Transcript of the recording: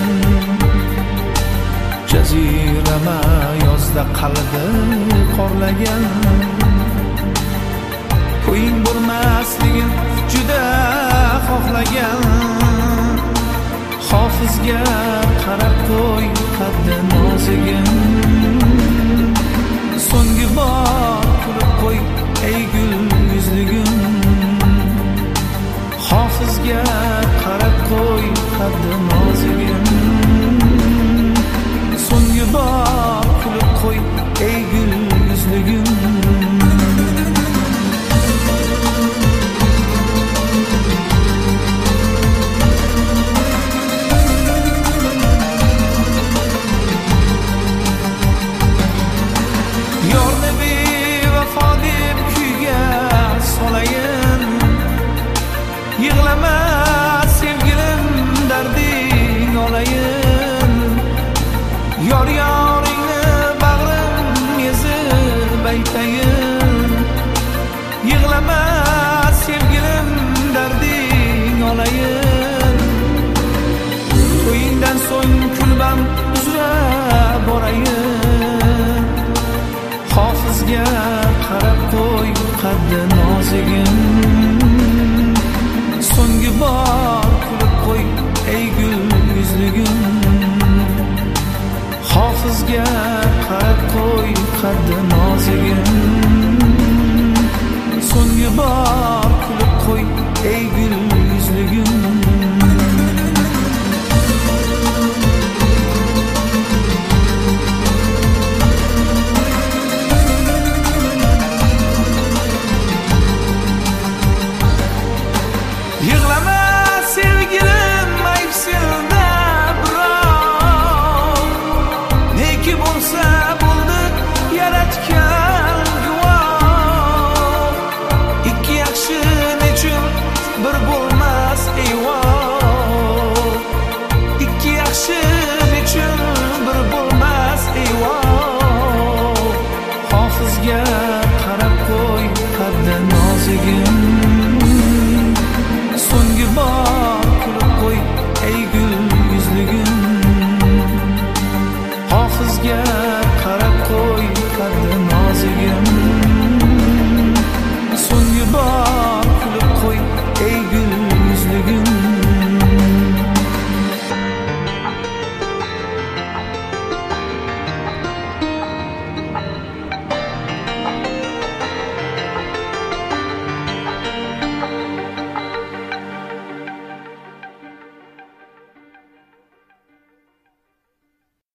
Jazirama yozda qalbi qorlagan, qo'ying bo'lmasligin juda xohlagan. Hofizga qarab qo'y qaddi nozigin, so'nggi bor kulib qo'y ey gul yuzligim. Hofizga qarab qo'y qaddi nozigin, so'nggi bor kulib qo'y ey gul yuzligim. Yorni bevafo deb kuyga solayin, yig'lama sevgilim darding olayin. Yor yoringni bag'rim ezib aytayin, yig'lama sevgilim darding olayin. To'yingdan so'ng kulbam